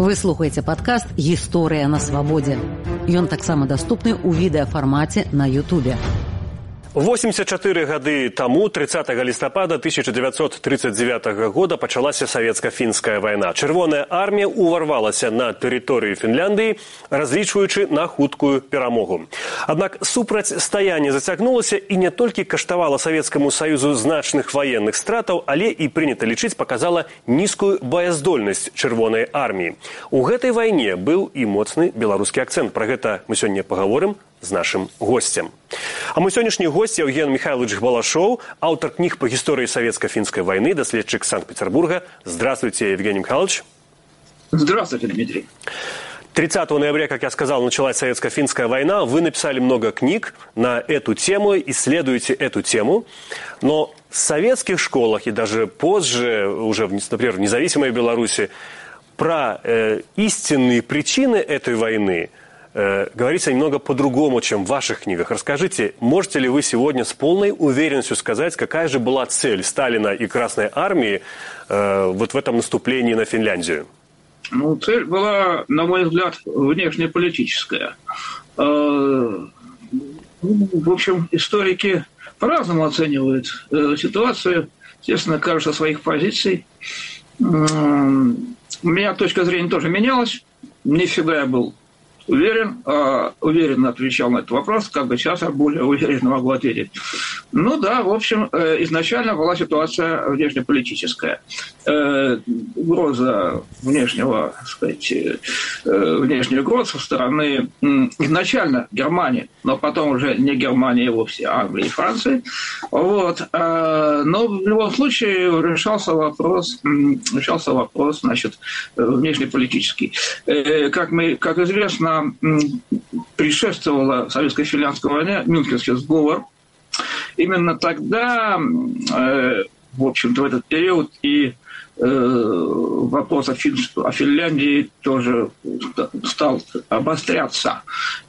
Вы слухаеце падкаст «Гісторыя на свабодзе». Ён таксама даступны ў відэафармаце на Ютубе. 84 гады таму, 30 лістапада 1939 года, пачалася савецка-фінская вайна. Чырвоная армія ўварвалася на тэрыторыю Фінляндыі, разлічваючы на хуткую перамогу. Аднак супрацьстаянне зацягнулася і не толькі каштавала Савецкаму Саюзу значных ваенных стратаў, але і прынята лічыць паказала нізкую баяздольнасць чырвонай арміі. У гэтай вайне быў і моцны беларускі акцэнт. Пра гэта мы сёння пагаворым з нашым госцем. А мой сённяшні гость Евген Михайлович Балашов, автор книг по истории советско-финской войны, доследчик Санкт-Петербурга. Здравствуйте, Евгений Михайлович. Здравствуйте, Дмитрий. 30 ноября, как я сказал, началась советско-финская война. Вы написали много книг на эту тему, исследуете эту тему. Но в советских школах и даже позже, уже, например, в независимой Беларуси, про истинные причины этой войны говорится немного по-другому, чем в ваших книгах. Расскажите, можете ли вы сегодня с полной уверенностью сказать, какая же была цель Сталина и Красной Армии вот в этом наступлении на Финляндию? Ну, цель была, на мой взгляд, внешнеполитическая. В общем, историки по-разному оценивают ситуацию, естественно, каждый со своих позиций. У меня точка зрения тоже менялась. Не всегда я был уверенно отвечал на этот вопрос, как бы сейчас я более уверенно могу ответить. Ну да, в общем, изначально была ситуация внешнеполитическая. Угроза внешнего, так сказать, внешняя угроза со стороны изначально Германии, но потом уже не Германии вовсе, а Англии и Франции. Вот. Но в любом случае решался вопрос, значит, внешнеполитический. Как известно, предшествовала советско-финляндской войне Мюнхенский сговор. Именно тогда, в общем-то, в этот период и вопрос о Финляндии тоже стал обостряться.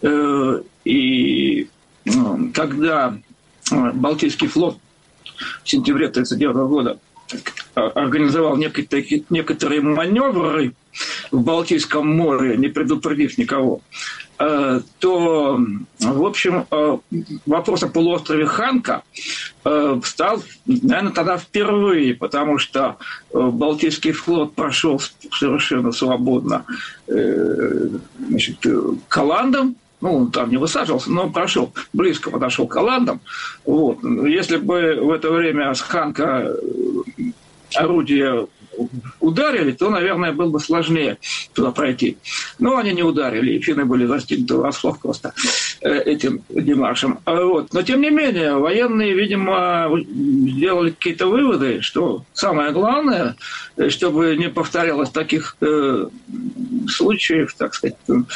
И когда Балтийский флот в сентябре 1939 года организовал некоторые маневры в Балтийском море, не предупредив никого, то, в общем, вопрос о полуострове Ханка стал, наверное, тогда впервые, потому что Балтийский флот прошел совершенно свободно, значит, к Оландам. Ну, он там не высаживался, но прошел, близко подошел к Оландам. Вот. Если бы в это время с Ханка орудия ударили, то, наверное, было бы сложнее туда пройти. Но они не ударили, и финны были застигнуты врасплох просто этим демаршем. Вот. Но, тем не менее, военные, видимо, сделали какие-то выводы, что самое главное, чтобы не повторялось таких случаев, так сказать,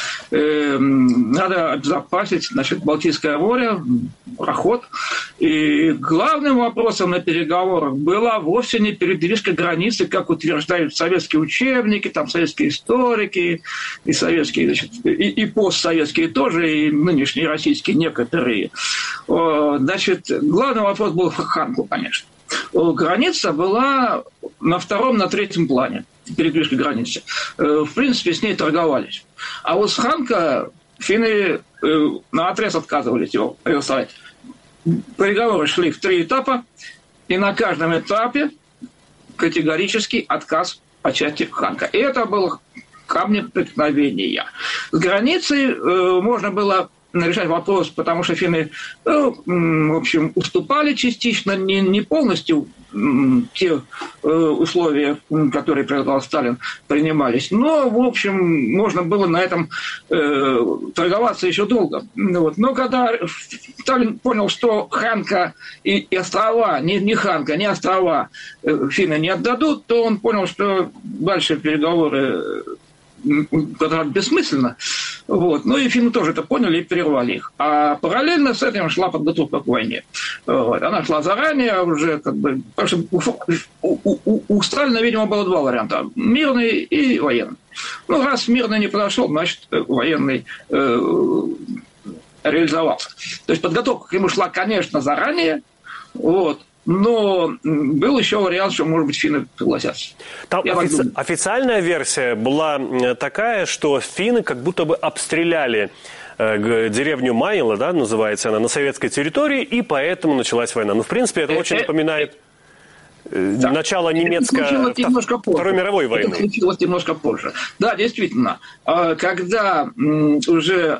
надо обезопасить, значит, Балтийское море, проход. И главным вопросом на переговорах была вовсе не передвижка границы, как утверждают советские учебники, там советские историки, и советские, значит, и постсоветские тоже, и нынешние российские некоторые. Значит, главный вопрос был в Ханку, конечно. Граница была на втором, на третьем плане, передвижка границы. В принципе, с ней торговались. А вот с Ханка финны наотрез отказывались его предоставить. Переговоры шли в 3 этапа, и на каждом этапе категорический отказ по части Ханка. И это было камнем преткновения. С границей можно было решать вопрос, потому что финны, в общем, уступали частично, не полностью те условия, которые предлагал Сталин, принимались. Но, в общем, можно было на этом торговаться еще долго. Вот. Но когда Сталин понял, что Ханка и острова, не Ханка, не острова финны не отдадут, то он понял, что дальше переговоры бессмысленно. Вот. Ну и финны тоже это поняли и прервали их. А параллельно с этим шла подготовка к войне. Вот. Она шла заранее уже, как бы, потому что у Сталина, видимо, было 2 варианта. Мирный и военный. Ну, раз мирный не подошел, значит, военный реализовался. То есть подготовка к нему шла, конечно, заранее. Вот. но был еще вариант, что, может быть, финны согласятся. Там официальная версия была такая, что финны как будто бы обстреляли деревню Манила, да, называется она, на советской территории, и поэтому началась война. Ну, в принципе, это очень напоминает начало Второй мировой войны. Это случилось немножко позже. Да, действительно. Когда уже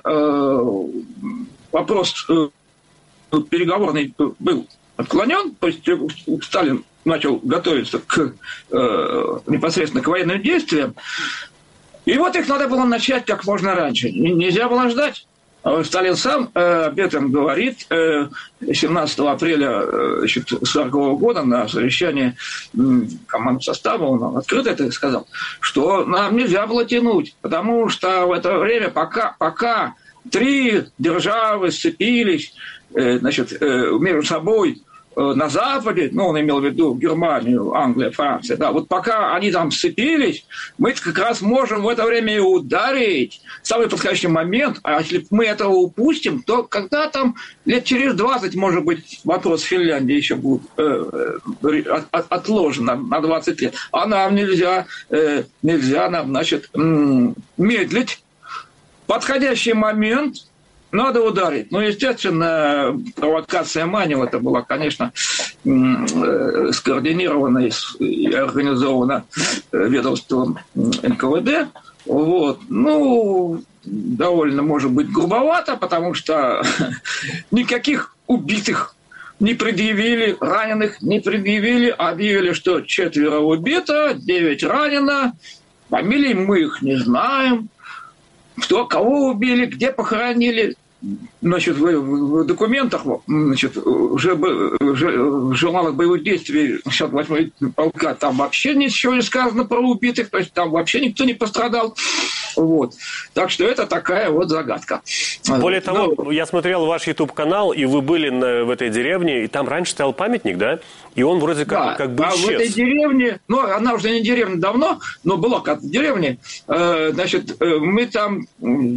вопрос переговорный был отклонен, то есть Сталин начал готовиться непосредственно к военным действиям, и вот их надо было начать как можно раньше. Нельзя было ждать. Сталин сам об этом говорит 17 апреля 1940 года на совещании командного состава, он открыто это сказал, что нам нельзя было тянуть, потому что в это время, пока три державы сцепились между собой на Западе, он имел в виду Германию, Англию, Францию, да, вот пока они там сцепились, мы как раз можем в это время и ударить. Самый подходящий момент, а если мы этого упустим, то когда там лет через 20, может быть, вопрос в Финляндии еще будет отложен на 20 лет. А нам нельзя нам, медлить. Подходящий момент – надо ударить. Ну, естественно, провокация Манила, это была, конечно, скоординирована и организована ведомством НКВД. Вот. Ну, довольно, может быть, грубовато, потому что никаких убитых не предъявили, раненых не предъявили, объявили, что 4 убито, 9 ранено, фамилий мы их не знаем, кого убили, где похоронили. В документах, уже в журналах боевых действий 68-й полка, там вообще ничего не сказано про убитых, то есть там вообще никто не пострадал. Вот. Так что это такая вот загадка. Более того, я смотрел ваш YouTube-канал, и вы были в этой деревне, и там раньше стоял памятник, да? И он вроде как бы исчез. А в этой деревне, она уже не деревня давно, но была как-то деревня, мы там в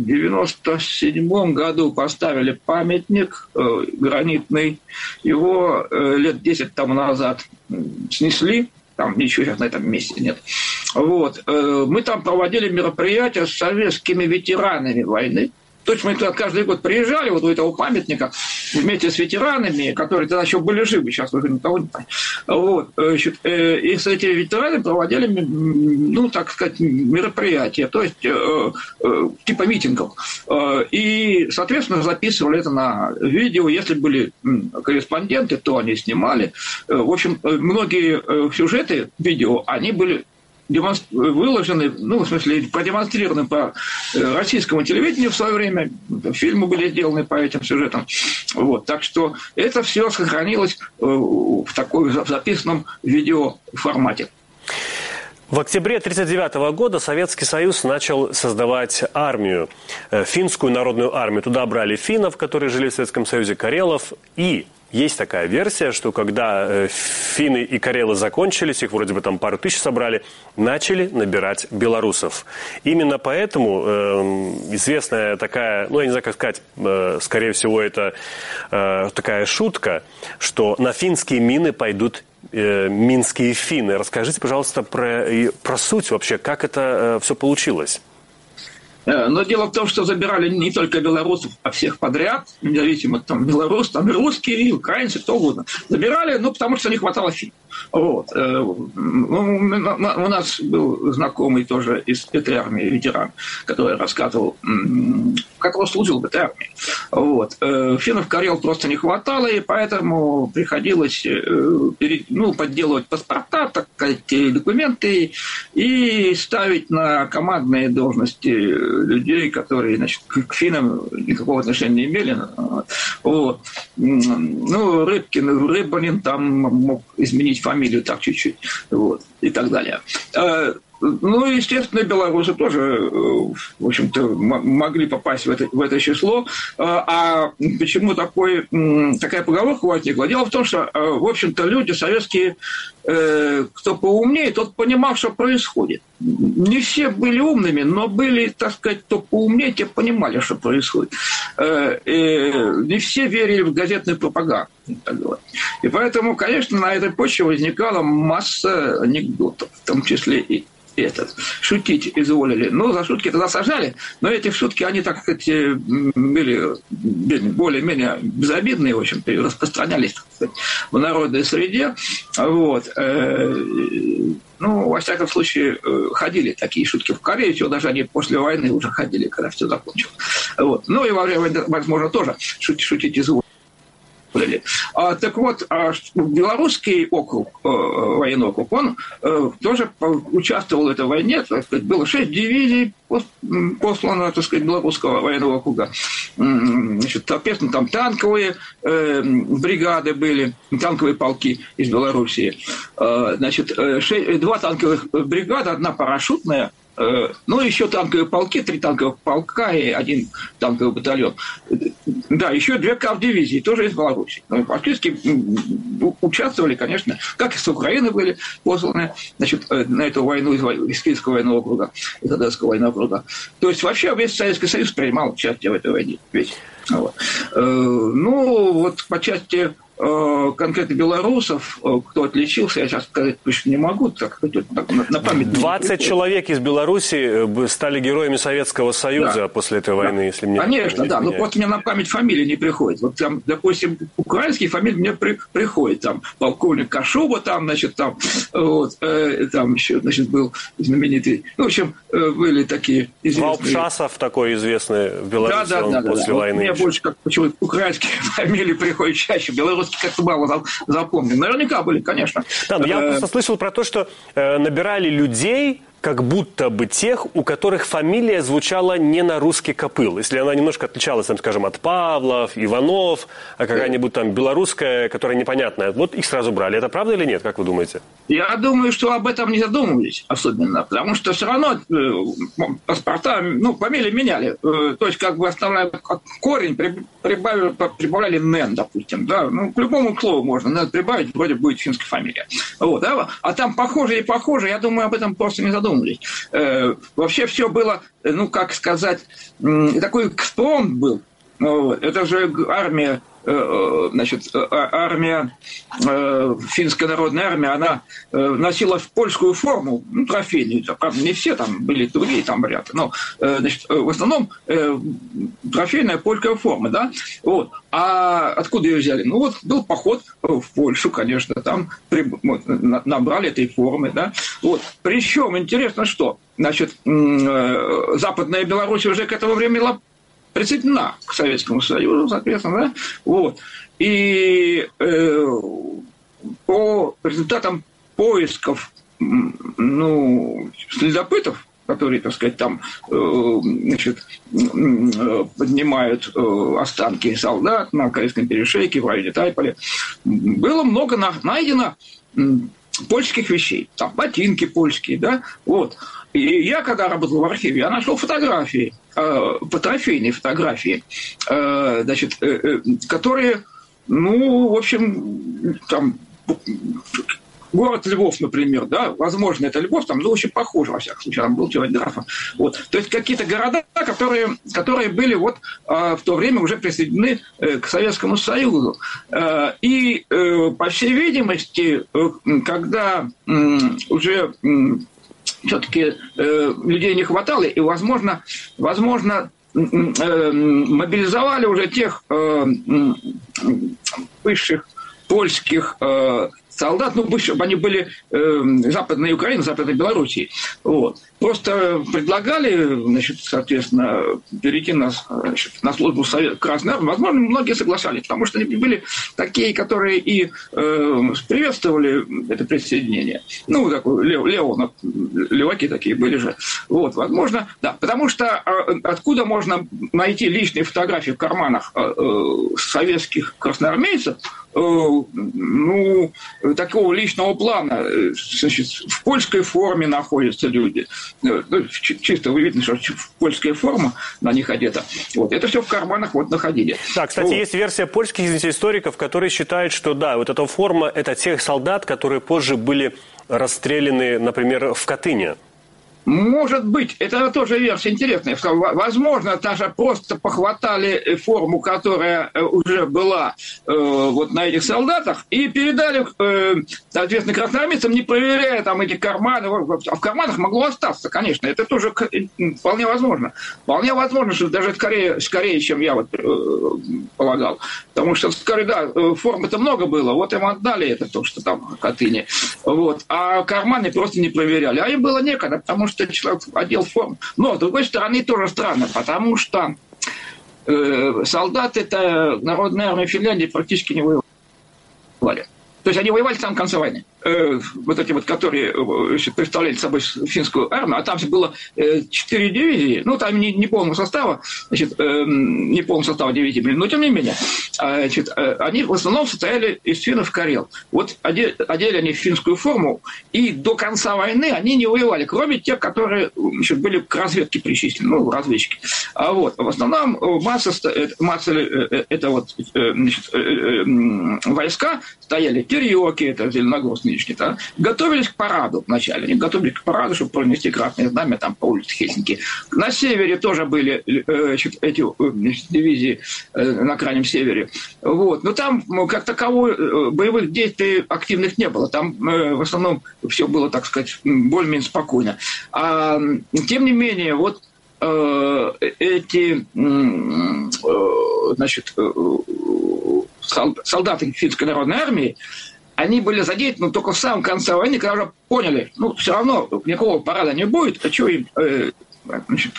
97 году поставили памятник гранитный, его лет 10 тому назад снесли, там ничего сейчас на этом месте нет. Вот. Мы там проводили мероприятия с советскими ветеранами войны. То есть мы туда каждый год приезжали, вот у этого памятника, вместе с ветеранами, которые тогда еще были живы, сейчас уже никого не знаю. Вот. И с этими ветеранами проводили, так сказать, мероприятия, то есть типа митингов. И, соответственно, записывали это на видео. Если были корреспонденты, то они снимали. В общем, многие сюжеты видео, они были выложены, продемонстрированы по российскому телевидению в свое время, фильмы были сделаны по этим сюжетам. Вот. Так что это все сохранилось в таком записанном видеоформате. В октябре 1939 года Советский Союз начал создавать армию, финскую народную армию. Туда брали финнов, которые жили в Советском Союзе, карелов, и есть такая версия, что когда финны и карелы закончились, их вроде бы там пару тысяч собрали, начали набирать белорусов. Именно поэтому известная такая, я не знаю, как сказать, скорее всего, это такая шутка, что на финские мины пойдут минские финны. Расскажите, пожалуйста, про суть вообще, как это все получилось. Но дело в том, что забирали не только белорусов, а всех подряд, независимо, там, белорус, там, русские, украинцы, кто угодно. Забирали, потому что не хватало финнов. Вот. У нас был знакомый тоже из этой армии, ветеран, который рассказывал, которого служил в этой армии. Вот. Финнов, карел просто не хватало, и поэтому приходилось подделывать паспорта, так сказать, документы и ставить на командные должности людей, которые, к финнам никакого отношения не имели. Вот. Рыбанин там мог изменить фамилию так чуть-чуть, вот, и так далее. Ну, естественно, белорусы тоже, в общем-то, могли попасть в это число. А почему такая поговорка возникла? Дело в том, что, в общем-то, люди советские, кто поумнее, тот понимал, что происходит. Не все были умными, но были, так сказать, кто поумнее, те понимали, что происходит. Не все верили в газетную пропаганду. И поэтому, конечно, на этой почве возникала масса анекдотов, в том числе и шутить изволили. Ну, за шутки тогда сажали, но эти шутки, они, так сказать, были более-менее безобидные, в общем-то, и распространялись, так сказать, в народной среде. Вот. Ну, во всяком случае, ходили такие шутки в Корее, еще даже они после войны уже ходили, когда все закончилось. Вот. Ну, и во время войны, возможно, тоже шутить изволили. Так вот, белорусский округ, военный округ, он тоже участвовал в этой войне. Так сказать, было 6 дивизий послано, так сказать, белорусского военного округа. Значит, соответственно, там танковые бригады были, танковые полки из Белоруссии. Значит, 2 танковых бригады, 1 парашютная, ну, еще танковые полки, 3 танковых полка и 1 танковый батальон. Да, еще 2 кавдивизии, тоже из Беларуси. Ну, фактически участвовали, конечно, как и с Украины были посланы, значит, на эту войну из Киевского военного округа, из Одесского военного округа. То есть, вообще, весь Советский Союз принимал участие в этой войне. Вот. Ну, вот по части конкретно белорусов, кто отличился, я сейчас сказать точно не могу, так на память. 20 человек из Беларуси стали героями Советского Союза после этой войны, если мне конечно, да, но просто мне на память фамилии не приходит. Вот там, допустим, украинские фамилии мне приходят. Там полковник Кашуба, там, значит, там, вот, там еще, значит, был знаменитый, ну, в общем, были такие известные. Валпшасов такой известный в Беларуси после войны. Мне больше как почему-то украинские фамилии приходят чаще, белорусские как-то мало запомнил. Наверняка были, конечно. Да, но я просто слышал про то, что набирали людей, как будто бы тех, у которых фамилия звучала не на русский копыл. Если она немножко отличалась, там, скажем, от Павлов, Иванов, а какая-нибудь там белорусская, которая непонятная. Вот их сразу брали. Это правда или нет, как вы думаете? Я думаю, что об этом не задумывались особенно, потому что все равно паспорта, ну, фамилии меняли. То есть, как бы основной корень прибавляли «нен», допустим. Да? Ну, к любому слову можно «нен» прибавить, вроде будет финская фамилия. Вот, да? А там похоже и похоже, я думаю, об этом просто не задумывались. Вообще все было, ну, как сказать, такой экспромт был. Это же армия, значит, финская народная армия, она носила польскую форму, ну, трофейную. Правда, не все там были, другие там варианты, но, значит, в основном трофейная польская форма, да, вот. А откуда ее взяли? Ну, вот был поход в Польшу, конечно, там набрали этой формы, да, вот. Причем, интересно, что, значит, Западная Беларусь уже к этому времени была присоединена к Советскому Союзу, соответственно, да, вот. И по результатам поисков, ну, следопытов, которые, так сказать, там, значит, поднимают останки солдат на Корейском перешейке, в районе Тайполя, было много найдено польских вещей, там, ботинки польские, да, вот. И я, когда работал в архиве, я нашел фотографии, трофейные фотографии, значит, которые, ну, в общем, там, город Львов, например, да, возможно, это Львов, там, ну, очень похоже, во всяком случае, там был телеграф. Вот. То есть какие-то города, которые были вот в то время уже присоединены к Советскому Союзу. И, по всей видимости, когда уже все-таки людей не хватало, и, возможно, мобилизовали уже тех высших польских солдат, ну, бывших, они были Западной Украины, Западной Белоруссии. Вот. просто предлагали, значит, соответственно, перейти на службу в Красной Армии. Возможно, многие соглашались, потому что они были такие, которые и приветствовали это присоединение. Ну, такой леваки такие были же. Вот, возможно, да. Потому что откуда можно найти личные фотографии в карманах советских красноармейцев, ну, такого личного плана, значит, в польской форме находятся люди. Чисто видно, что польская форма на них одета. Вот, это все в карманах вот находили. Да, кстати, есть версия польских историков, которые считают, что да, вот эта форма – это тех солдат, которые позже были расстреляны, например, в Катыни. Может быть, это тоже версия интересная. Возможно, даже просто похватали форму, которая уже была вот на этих солдатах, и передали, соответственно, красноармейцам, не проверяя там эти карманы. А в карманах могло остаться, конечно. Это тоже вполне возможно. Вполне возможно, что даже скорее, чем я вот полагал. Потому что, скорее, да, формы-то много было. Вот им отдали это, то, что там в Катыни. Вот. А карманы просто не проверяли. А им было некогда, потому что человек одел форму. Но, с другой стороны, тоже странно, потому что солдаты-то Народной армии Финляндии практически не воевали. То есть они воевали в самом конце войны. Вот эти вот, которые представляли собой финскую армию, а там же было 4 дивизии, ну, там не полного состава, значит, не полного состава дивизии, но тем не менее, значит, они в основном состояли из финнов-карел. Вот одели они финскую форму, и до конца войны они не воевали, кроме тех, которые, значит, были к разведке причислены, ну, разведчики. А вот, в основном масса это вот, значит, войска стояли, терьёки, это зеленогорские, да, готовились к параду вначале. Они готовились к параду, чтобы пронести красное знамя там по улице Хельсинки. На севере тоже были эти дивизии на крайнем севере. Вот. Но там, как таковой, боевых действий активных не было. Там в основном все было, так сказать, более-менее спокойно. А, тем не менее, вот эти, значит, солдаты финской народной армии, они были задействованы только в самом конце войны, когда уже поняли, ну, все равно никакого парада не будет, а что им, значит,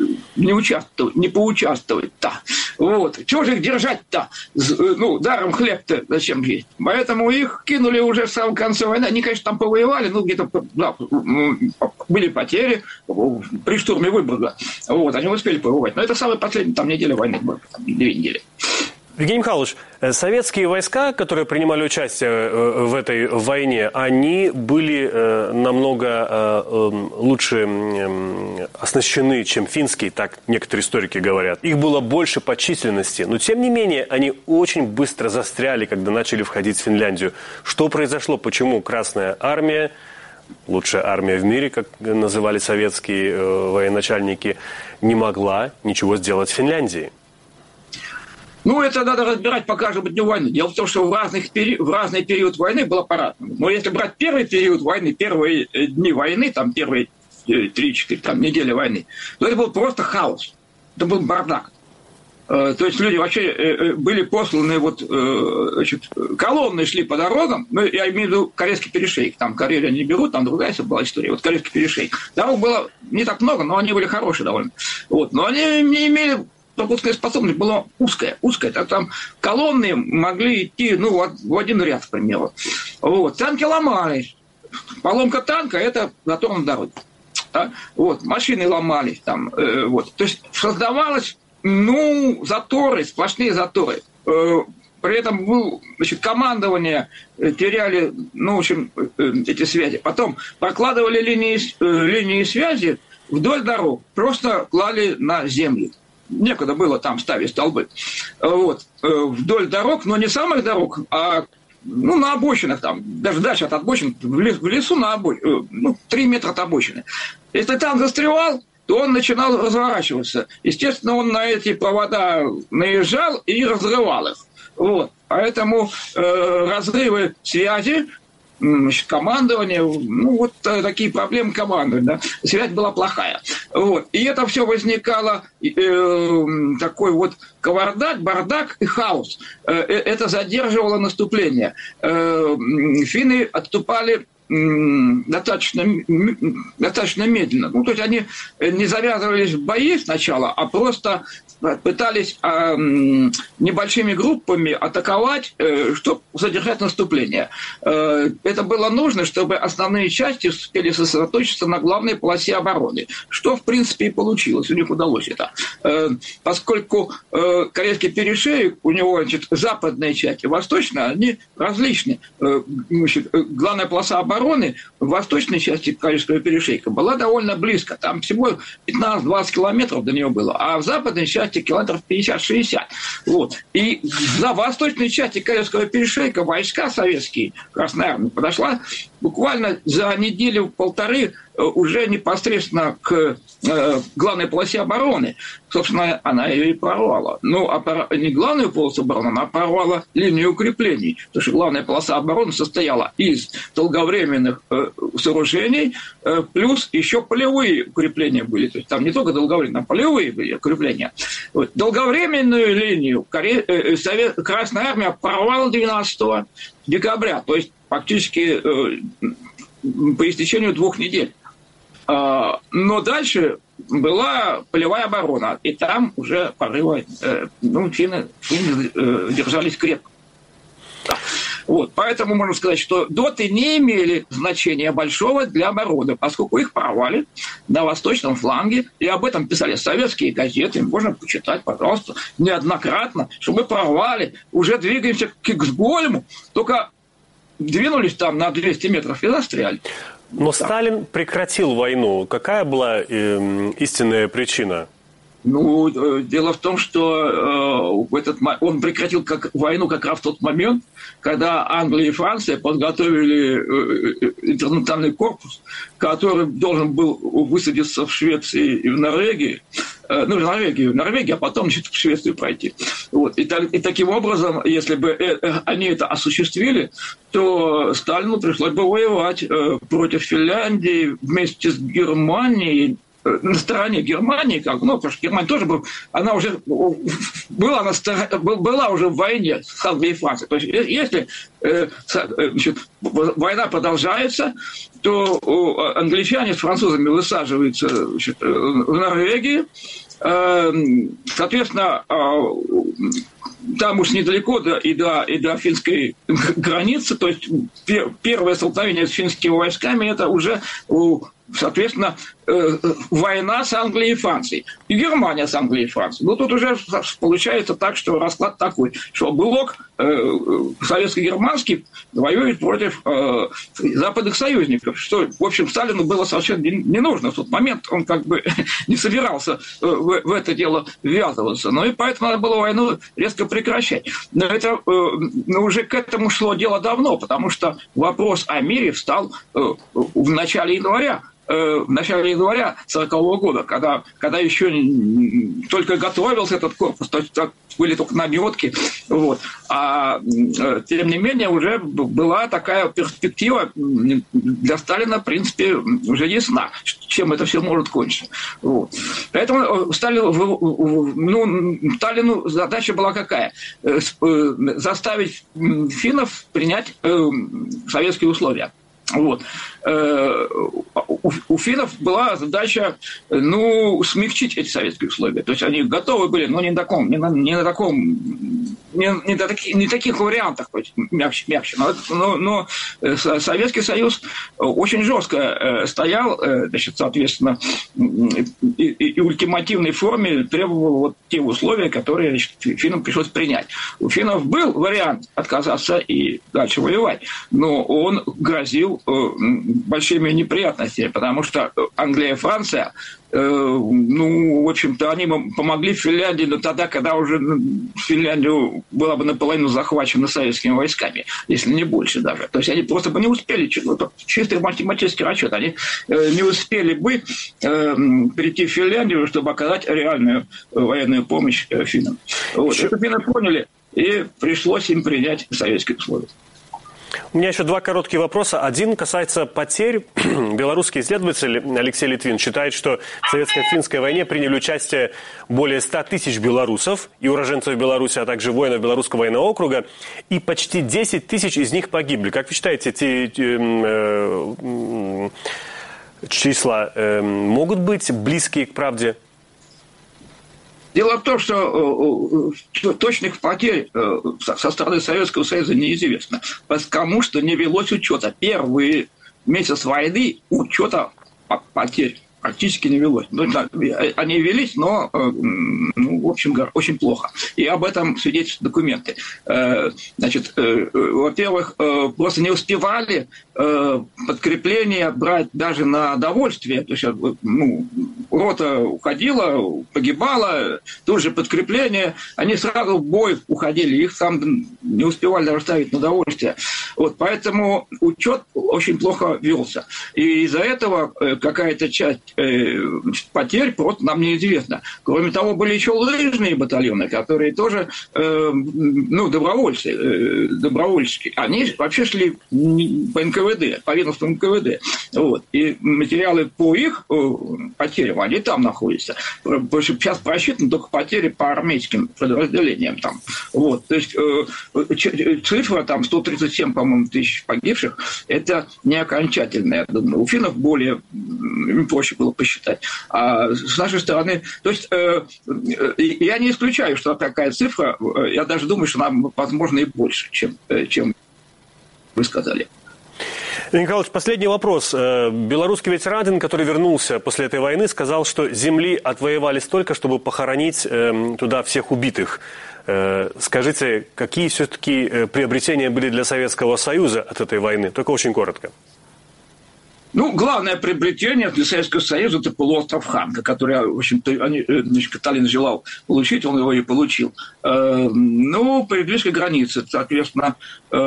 не поучаствовать-то? Вот. Чего же их держать-то? Ну, даром хлеб-то зачем есть? Поэтому их кинули уже в самом конце войны. Они, конечно, там повоевали, ну, где-то, да, были потери при штурме Выборга. Вот, они успели повоевать. Но это самая последняя там неделя войны была, там, 2 недели. Евгений Михайлович, советские войска, которые принимали участие в этой войне, они были намного лучше оснащены, чем финские, так некоторые историки говорят. Их было больше по численности, но тем не менее они очень быстро застряли, когда начали входить в Финляндию. Что произошло? Почему Красная армия, лучшая армия в мире, как называли советские военачальники, не могла ничего сделать в Финляндии? Ну, это надо разбирать по каждому дню войны. Дело в том, что в разный период войны было по-разному. Но если брать первый период войны, первые дни войны, там первые 3-4 там, недели войны, то это был просто хаос. Это был бардак. То есть люди вообще были посланы, вот, значит, колонны шли по дорогам, ну, я имею в виду Карельский перешейк, там Карелию не берут, там другая была история, вот Карельский перешейк. Дорог было не так много, но они были хорошие довольно. Вот. Но они не имели... Пропускная способность была узкая. Там колонны могли идти, ну, в один ряд, к примеру. Вот. Танки ломались. Поломка танка – это затор на дороге. Да? Вот. Машины ломались. Там, вот. То есть создавалось, ну, заторы, сплошные заторы. При этом был, значит, командование, теряли, ну, в общем, эти связи. Потом прокладывали линии связи вдоль дорог. Просто клали на землю. Некуда было там ставить столбы. Вот. Вдоль дорог, но не самых дорог, а, ну, на обочинах там. Даже дальше от обочин, в лесу на обочине, ну, 3 метра от обочины. Если танк застревал, то он начинал разворачиваться. Естественно, он на эти провода наезжал и разрывал их. Вот. Поэтому разрывы связи, значит, командование, ну, вот такие проблемы командования, да. Связь была плохая. Вот. И это все возникало, такой вот кавардак, бардак и хаос. Это задерживало наступление. Финны отступали достаточно медленно. Ну, то есть они не завязывались в бои сначала, а просто пытались небольшими группами атаковать, чтобы задержать наступление. Это было нужно, чтобы основные части успели сосредоточиться на главной полосе обороны, что, в принципе, и получилось. У них удалось это. Поскольку Корейский перешеек, у него, значит, западная часть и восточная, они различны. Значит, главная полоса обороны в восточной части Корейского перешейка была довольно близко. Там всего 15-20 километров до нее было, а в западной части километров 50-60. Вот. И на восточной части Корейского перешейка войска советские, Красная Армия, подошла буквально за неделю-полторы уже непосредственно к главной полосе обороны. Собственно, она ее и прорвала. Ну, не главную полосу обороны, она прорвала линию укреплений. Потому что главная полоса обороны состояла из долговременных сооружений, плюс еще полевые укрепления были. То есть там не только долговременные, а полевые были укрепления. Вот. Долговременную линию Красная Армия прорвала 12 декабря. То есть фактически по истечению 2 недель. Но дальше была полевая оборона, и там уже порывы, финны держались крепко. Вот. Поэтому можно сказать, что доты не имели значения большого для обороны, поскольку их порвали на восточном фланге, и об этом писали советские газеты, можно почитать, пожалуйста, неоднократно, что мы порвали, уже двигаемся к Киксгольму, только двинулись там на 200 метров и застряли. Но Сталин прекратил войну. Какая была истинная причина? Ну, дело в том, что он прекратил войну как раз в тот момент, когда Англия и Франция подготовили интернациональный корпус, который должен был высадиться в Швеции и в Норвегии. В Норвегии, а потом, значит, в Швецию пройти. Вот. И таким образом, если бы они это осуществили, то Сталину пришлось бы воевать против Финляндии вместе с Германией, на стороне Германии, потому что Германия тоже была уже в войне с Англией и Францией. То есть, если война продолжается, то и с французами высаживаются в Норвегии. Соответственно, там уж недалеко и до финской границы, то есть первое столкновение с финскими войсками – это уже, соответственно, война с Англией и Францией. И Германия с Англией и Францией. Но тут уже получается так, что расклад такой, что блок советско-германский воюет против западных союзников, что, в общем, Сталину было совершенно не нужно. В тот момент он как бы не собирался в это дело ввязываться. Ну и поэтому надо было войну резко прекращать. Но это уже к этому шло дело давно, потому что вопрос о мире встал в начале января 1940 года, когда еще только готовился этот корпус, то есть были только наметки, вот. А тем не менее уже была такая перспектива для Сталина, в принципе, уже ясна, чем это все может кончиться. Вот. Поэтому Сталину задача была какая? Заставить финнов принять советские условия. Вот. У финнов была задача, смягчить эти советские условия. То есть они готовы были, но не на таких вариантах, мягче. Но Советский Союз очень жестко стоял, значит, соответственно, и в ультимативной форме требовал вот те условия, которые, значит, финнам пришлось принять. У финнов был вариант отказаться и дальше воевать, но он грозил большими неприятностями, потому что Англия и Франция, в общем-то, они помогли Финляндии, но тогда, когда уже Финляндия была бы наполовину захвачена советскими войсками, если не больше даже. То есть они просто бы не успели, чистый математический расчет, они не успели бы прийти в Финляндию, чтобы оказать реальную военную помощь финнам. Вот. Это финны поняли, и пришлось им принять советские условия. У меня еще два коротких вопроса. Один касается потерь. Белорусский исследователь Алексей Литвин считает, что в советско-финской войне приняли участие более 100 тысяч белорусов и уроженцев Беларуси, а также воинов Белорусского военного округа, и почти 10 тысяч из них погибли. Как вы считаете, эти числа могут быть близкие к правде? Дело в том, что точных потерь со стороны Советского Союза неизвестно, потому что не велось учета. Первый месяц войны учета потерь практически не велось. Они велись, но, в общем, очень плохо. И об этом свидетельствуют документы. Значит, во-первых, просто не успевали подкрепление брать даже на довольствие. То есть, рота уходила, погибала, тут же подкрепление. Они сразу в бой уходили, их там не успевали даже ставить на довольствие. Вот, поэтому учет очень плохо велся. И из-за этого какая-то часть потерь просто нам неизвестна. Кроме того, были еще лыжные батальоны, которые тоже добровольческие. Они вообще шли по НКВД, по ведомству НКВД. Вот. И материалы по их потерям, они там находятся. Сейчас просчитаны только потери по армейским подразделениям. Там. Вот. То есть цифра там 137, по-моему, тысяч погибших, это не окончательная. Я думаю, у финнов более проще было посчитать. А с нашей стороны, то есть я не исключаю, что такая цифра, я даже думаю, что она, возможно, и больше, чем вы сказали. Николаевич, последний вопрос. Белорусский ветеранин, который вернулся после этой войны, сказал, что земли отвоевали столько, чтобы похоронить туда всех убитых. Скажите, какие все-таки приобретения были для Советского Союза от этой войны? Только очень коротко. Главное приобретение для Советского Союза – это полуостров Ханка, который, в общем-то, Каталин желал получить, он его и получил. При близкой границе, соответственно,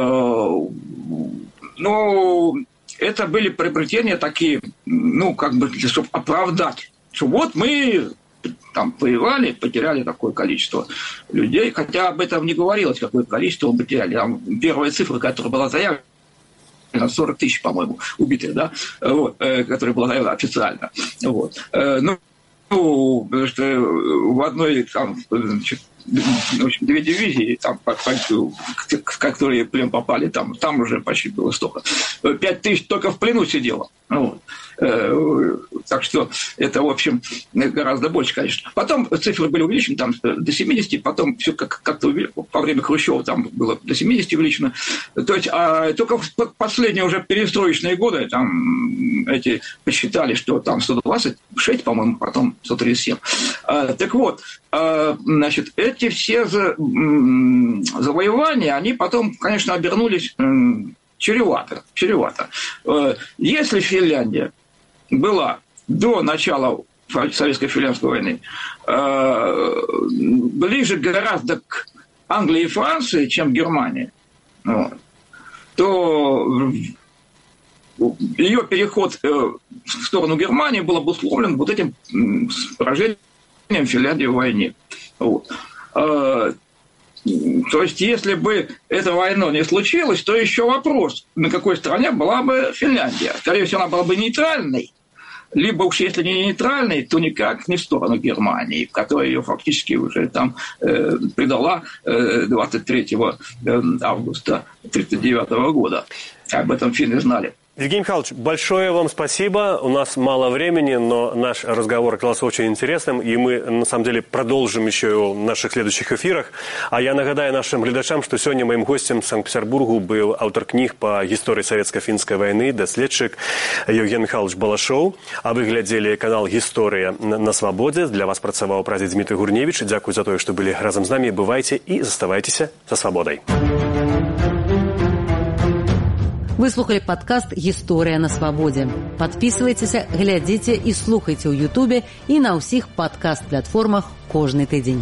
это были приобретения такие, чтобы оправдать, что вот мы там воевали, потеряли такое количество людей, хотя об этом не говорилось, какое количество мы потеряли. Там первая цифра, которая была заявлена, 40 тысяч, по-моему, убитых, да, вот, которая была заявлена официально. Вот. Потому что в одной, там, две дивизии, там, в которые в плен попали, там уже почти было столько. 5 тысяч только в плену сидело. Вот. Так что это, в общем, гораздо больше, конечно. Потом цифры были увеличены там, до 70, потом все как-то во время Хрущева там было до 70 увеличено. То есть, только в последние уже перестроечные годы там эти посчитали, что там 126, по-моему, потом 137. Так вот, значит, эти все завоевания, они потом, конечно, обернулись чревато. Если Финляндия была до начала Советско-финляндской войны ближе гораздо к Англии и Франции, чем Германии, то ее переход в сторону Германии был обусловлен вот этим поражением Финляндии в войне. Вот. То есть, если бы эта война не случилась, то еще вопрос, на какой стороне была бы Финляндия. Скорее всего, она была бы нейтральной, либо уж если не нейтральной, то никак не в сторону Германии, которая ее фактически уже там предала 23 августа 1939 года. Об этом финны знали. Евгений Михайлович, большое вам спасибо. У нас мало времени, но наш разговор оказался очень интересным, и мы, на самом деле, продолжим еще его в наших следующих эфирах. А я нагадаю нашим глядачам, что сегодня моим гостем в Санкт-Петербургу был автор книг по истории советско-финской войны, даследчик Евгений Михайлович Балашов. А вы глядели канал «Гісторыя на свабодзе». Для вас працаваў прадзед Дмітрый Гурневич. Дзякуй за тое, што былі разам з намі. Бывайце і заставайцеся за свабодай. Вы слухали падкаст «Гісторыя на свабодзе». Падпісвайцеся, глядзіце і слухайце ў Ютубе і на ўсіх падкаст-платформах кожны тыдзень.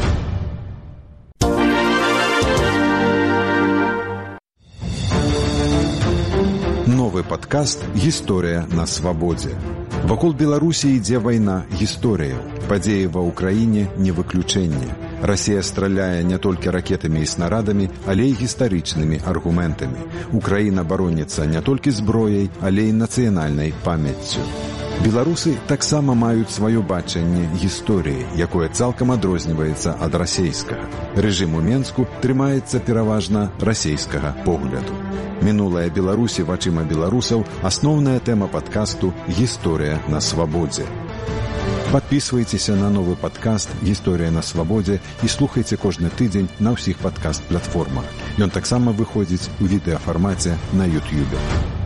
Новы падкаст «Гісторыя на свабодзе». Вакол Беларусі ідзе вайна гісторыяў. Падзеі ва ўкраіне не выключэнне. Расія страляе не толькі ракетамі і снарадамі, але і гістарычнымі аргументамі. Украіна бароніцца не толькі зброяй, але і нацыянальнай памяццю. Беларусы таксама маюць сваё бачанне гісторыі, якое цалкам адрозніваецца ад расейскага. Рэжым у Менску трымаецца пераважна расейскага погляду. Мінулая Беларусі вачыма беларусаў – асноўная тэма падкасту «Гісторыя на свабодзе». Падпісвайцеся на новы падкаст «Гісторыя на свабодзе» і слухайце кожны тыдзень на ўсіх падкаст-платформах. Ён таксама выходзіць у відэафармаце на Ютьюбе.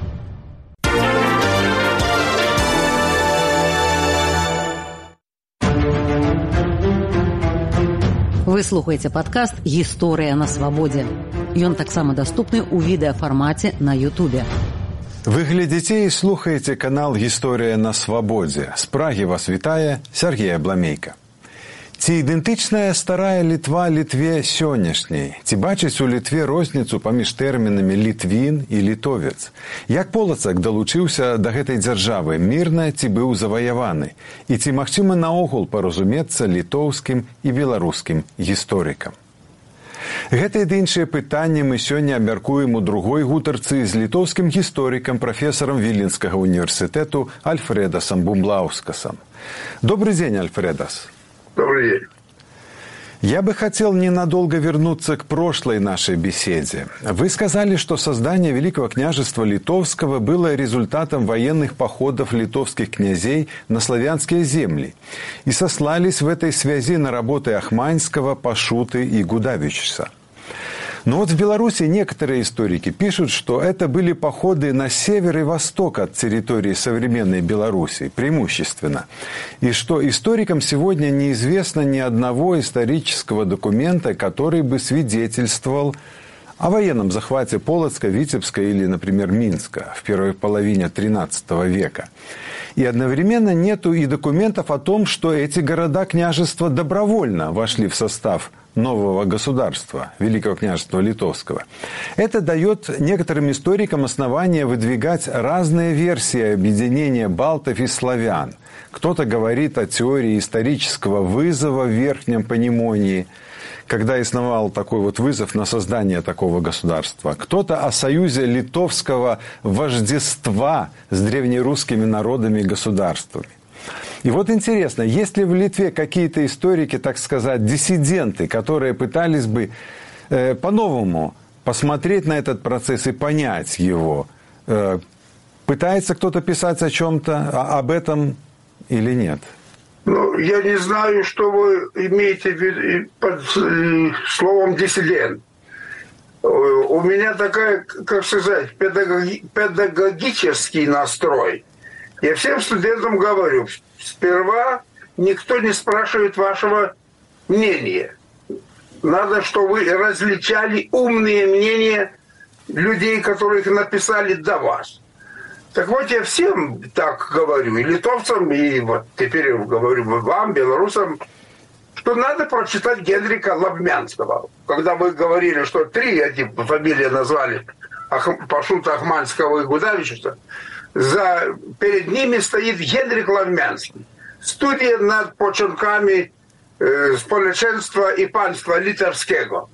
Вы слухаеце падкаст «Гісторыя на свабодзе». Ён таксама даступны ў відэафармаце на Ютубе. Вы глядзіце і слухаеце канал «Гісторыя на свабодзе». З Прагі вас вітае Сергей Абламейка. Ці ідэнтычная старая Літва Літве сённяшняй? Ці бачыць у Літве розніцу паміж тэрмінамі літвін і літовец? Як Полацак далучыўся да гэтай дзяржавы, мірна ці быў заваяваны? І ці магчыма наогул паразумецца літоўскім і беларускім гісторыкам? Гэтыя ды іншыя пытанні мы сёння абмяркуем у другой гутарцы з літоўскім гісторыкам, прафесарам Віленскага універсітэту Альфредасам Бумблаускасам. Добрый день, Альфредас. Добрый день. Я бы хотел ненадолго вернуться к прошлой нашей беседе. Вы сказали, что создание Великого княжества Литовского было результатом военных походов литовских князей на славянские земли и сослались в этой связи на работы Ахманского, Пашуты и Гудавичуса. Но вот в Беларуси некоторые историки пишут, что это были походы на север и восток от территории современной Беларуси, преимущественно. И что историкам сегодня неизвестно ни одного исторического документа, который бы свидетельствовал о военном захвате Полоцка, Витебска или, например, Минска в первой половине XIII века. И одновременно нету и документов о том, что эти города-княжества добровольно вошли в состав нового государства, Великого княжества Литовского. Это дает некоторым историкам основание выдвигать разные версии объединения балтов и славян. Кто-то говорит о теории исторического вызова в Верхнем Панемонии, когда основал такой вот вызов на создание такого государства. Кто-то о союзе литовского вождества с древнерусскими народами и государствами. И вот интересно, есть ли в Литве какие-то историки, так сказать, диссиденты, которые пытались бы по-новому посмотреть на этот процесс и понять его? Пытается кто-то писать о чем-то, об этом или нет? Ну, я не знаю, что вы имеете в виду под словом «диссидент». У меня такая, как сказать, педагогический настрой. Я всем студентам говорю, сперва никто не спрашивает вашего мнения. Надо, чтобы вы различали умные мнения людей, которых написали до вас. Так вот, я всем так говорю, и литовцам, и вот теперь говорю вам, белорусам, что надо прочитать Генрика Лавмянского. Когда вы говорили, что 3 эти фамилии назвали, Пашута, Ахманского и Гудавичуса, перед ними стоит Генрик Лавмянский. Студия над почерками Сполеченства и панства Литовского.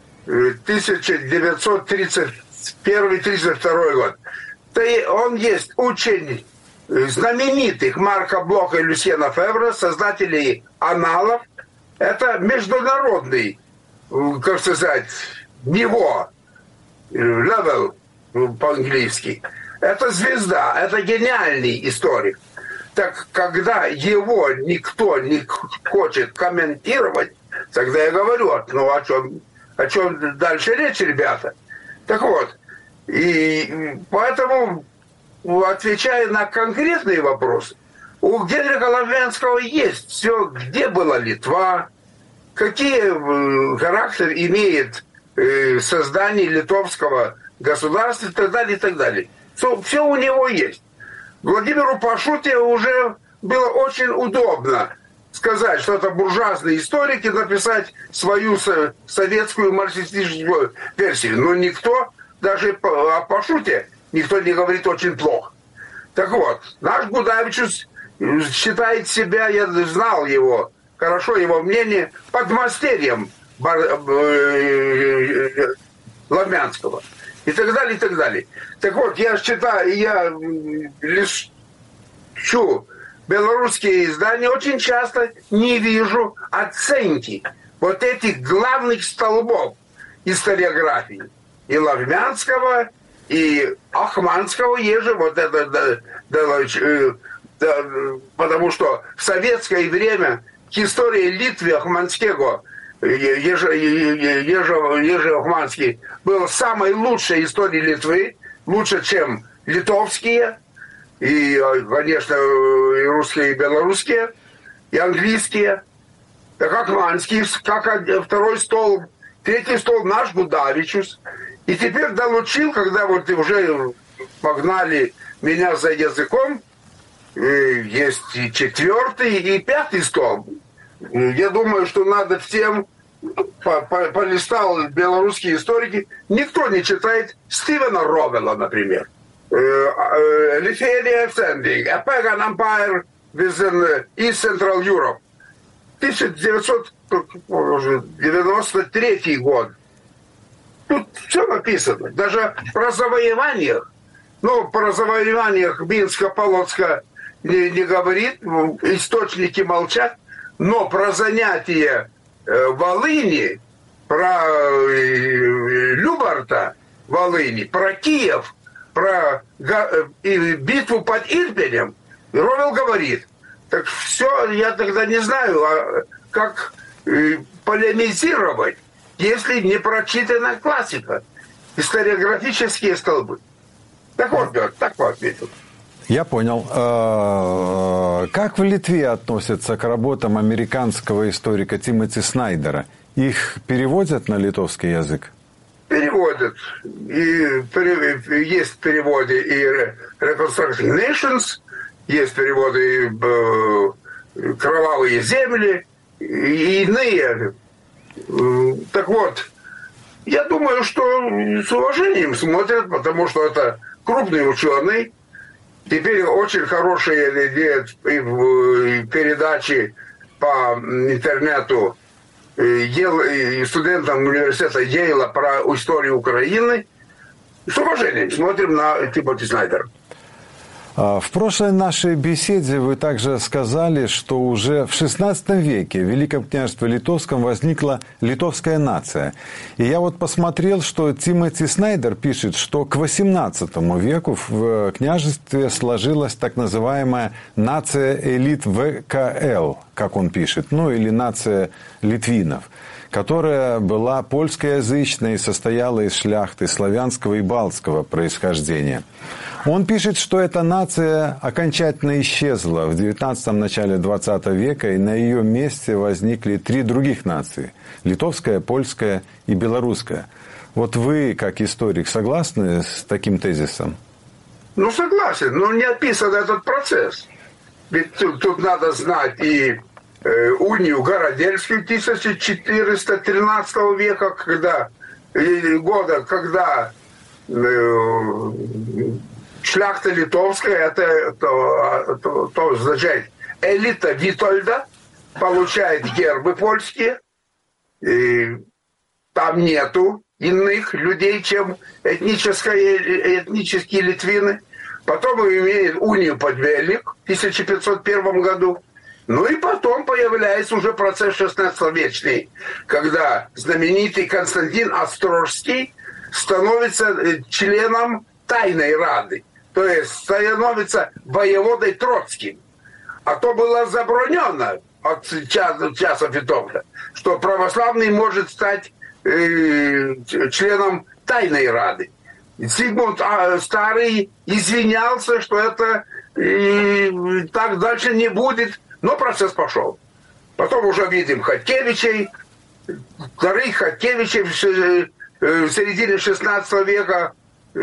1931-32 год. Он есть учень знаменитых Марка Блока и Люсьена Февра, создателей аналов. Это международный, как сказать, niveau, level по-английски. Это звезда, это гениальный историк. Так когда его никто не хочет комментировать, тогда я говорю, ну о чем дальше речь, ребята? Так вот, и поэтому, отвечая на конкретные вопросы, у Генрика Лавмянского есть все, где была Литва, какие характер имеет создание литовского государства и так далее, и так далее. Все у него есть. Владимиру Пашуте уже было очень удобно сказать, что это буржуазные историки, написать свою советскую марксистическую версию. Но никто, даже о Пашуте, никто не говорит очень плохо. Так вот, наш Гудавичус считает себя, я знал его хорошо его мнение подмастерьем Лавмянского. И так далее, и так далее. Так вот, я лищу белорусские издания, очень часто не вижу оценки вот этих главных столбов историографии. И Лавмянского, и Охманского еже, вот это, потому что в советское время к истории Литвы Охманского, Ежи Охманский, был самой лучшей историей Литвы, лучше, чем литовские, и, конечно, и русские, и белорусские, и английские. Так Охманский, как второй стол, третий стол наш Гудавичус. И теперь долучил, когда вот уже погнали меня за языком, есть и четвертый, и пятый стол. Я думаю, что надо всем, полистал белорусские историки, никто не читает Стивена Ровела, например. Lithuania Ascending, A Pagan Empire within East Central Europe. 1993 год. Тут все написано. Даже про завоеваниях. Про завоеваниях Минска-Полоцка не говорит, источники молчат. Но про занятие Волыни, про Любарта Волыни, про Киев, про битву под Ирпенем Ровел говорит. Так все, я тогда не знаю, как полемизировать, если не прочитана классика, историографические столбы. Так вот, так вот ответил. Я понял. Как в Литве относятся к работам американского историка Тимоти Снайдера? Их переводят на литовский язык? Переводят. И есть переводы и Reconstructing Nations, есть переводы и Кровавые земли, и иные. Так вот, я думаю, что с уважением смотрят, потому что это крупный ученый. Теперь очень хорошие передачи по интернету студентам университета Йейла про историю Украины. С уважением смотрим на Тимоти Снайдера. В прошлой нашей беседе вы также сказали, что уже в XVI веке в Великом княжестве Литовском возникла литовская нация. И я вот посмотрел, что Тимоти Снайдер пишет, что к XVIII веку в княжестве сложилась так называемая нация элит ВКЛ, как он пишет, или нация литвинов, которая была польскоязычной и состояла из шляхты славянского и балтского происхождения. Он пишет, что эта нация окончательно исчезла в XIX начале XX века, и на ее месте возникли 3 других нации – литовская, польская и белорусская. Вот вы, как историк, согласны с таким тезисом? Согласен, но не описан этот процесс. Ведь тут надо знать и унию Городельскую 1413 века, когда шляхта литовская, это означает элита Витольда, получает гербы польские, и там нету иных людей, чем этнические литвины. Потом имеет унию Подвельник в 1501 году. И потом появляется уже процесс 16-вечный, когда знаменитый Константин Острожский становится членом Тайной Рады, то есть становится воеводой Троцким. А то было забронено от часа Витовта, что православный может стать членом Тайной Рады. Зигмунд Старый извинялся, что это так дальше не будет, но процесс пошел. Потом уже видим Хаткевичей, вторых Хаткевичей в середине 16 века,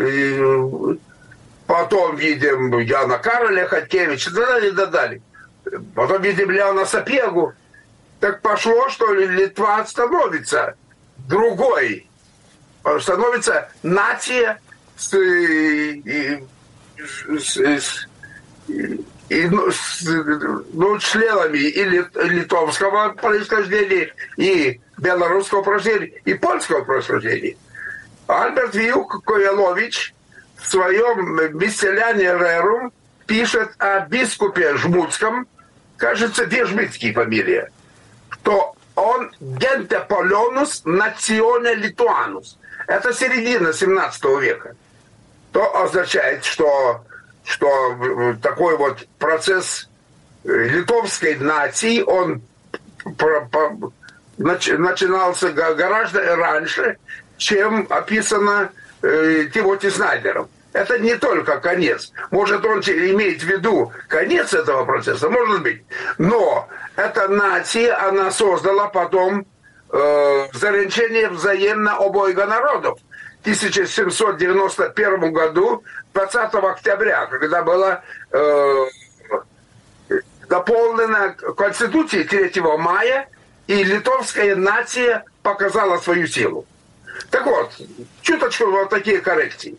потом видим Яна Кароля Хаткевича, и так далее. Потом видим Леона Сапегу. Так пошло, что Литва становится другой. Становится нация с членами и литовского происхождения, и белорусского происхождения, и польского происхождения. Альберт Виук Коялович в своем «Мисселляне Рерум» пишет о бискупе Жмутском, кажется, Вежмицкий фамилия, что он «генте поленус национе литуанус». Это середина 17 века. То означает, что такой вот процесс литовской нации, он начинался гораздо раньше, чем описано Тимоти Снайдером. Это не только конец. Может, он имеет в виду конец этого процесса, может быть. Но эта нация, она создала потом заречение взаимно обоих народов. В 1791 году, 20 октября, когда была дополнена Конституция 3 мая, и литовская нация показала свою силу. Так вот, чуточку вот такие коррекции.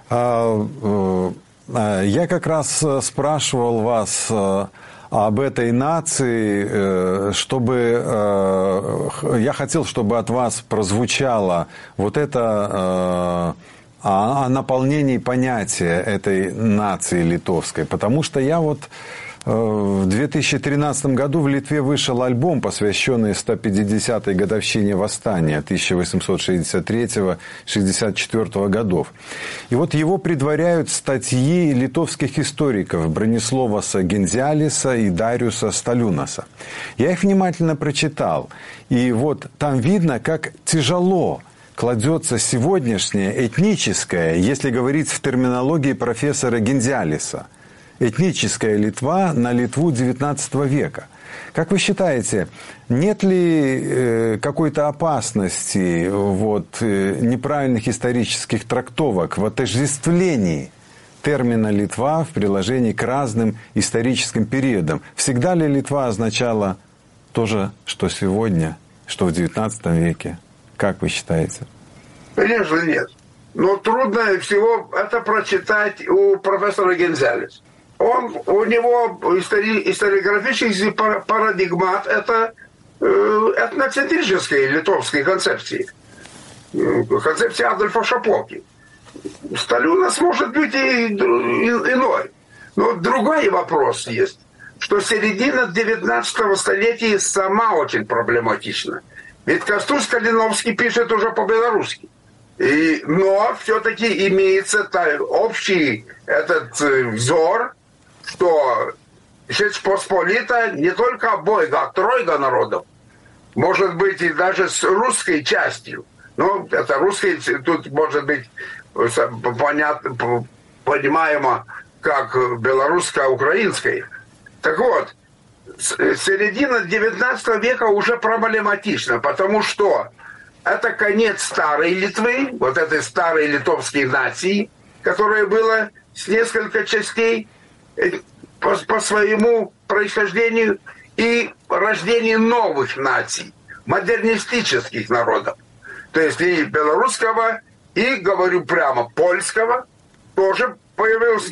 Я как раз спрашивал вас об этой нации, чтобы я хотел, чтобы от вас прозвучало вот это о наполнении понятия этой нации литовской, потому что я вот в 2013 году в Литве вышел альбом, посвященный 150-й годовщине восстания 1863-64 годов. И вот его предваряют статьи литовских историков Бронисловаса Гензиалиса и Дариуса Сталюнаса. Я их внимательно прочитал. И вот там видно, как тяжело кладется сегодняшнее этническое, если говорить в терминологии профессора Гензиалиса, этническая Литва на Литву XIX века. Как вы считаете, нет ли какой-то опасности неправильных исторических трактовок в отождествлении термина «Литва» в приложении к разным историческим периодам? Всегда ли Литва означала то же, что сегодня, что в XIX веке? Как вы считаете? Конечно, нет. Но трудно всего это прочитать у профессора Гензиалиса. У него историографический парадигмат – это этноцентрические литовские концепции. Концепция Адольфа Шаполки. Сталюнас может быть и иной. Но другой вопрос есть, что середина 19 столетия сама очень проблематична. Ведь Костусь Калиновский пишет уже по-белорусски. Но все-таки имеется общий этот взор, что Жечпосполита не только обойга, а тройга народов. Может быть, и даже с русской частью. Ну, это русский, тут может быть понятно, понимаемо, как белорусско-украинской. Так вот, середина 19 века уже проблематична, потому что это конец старой Литвы, вот этой старой литовской нации, которая была с несколько частей, по своему происхождению, и рождение новых наций, модернистических народов. То есть и белорусского, и, говорю прямо, польского, тоже появилась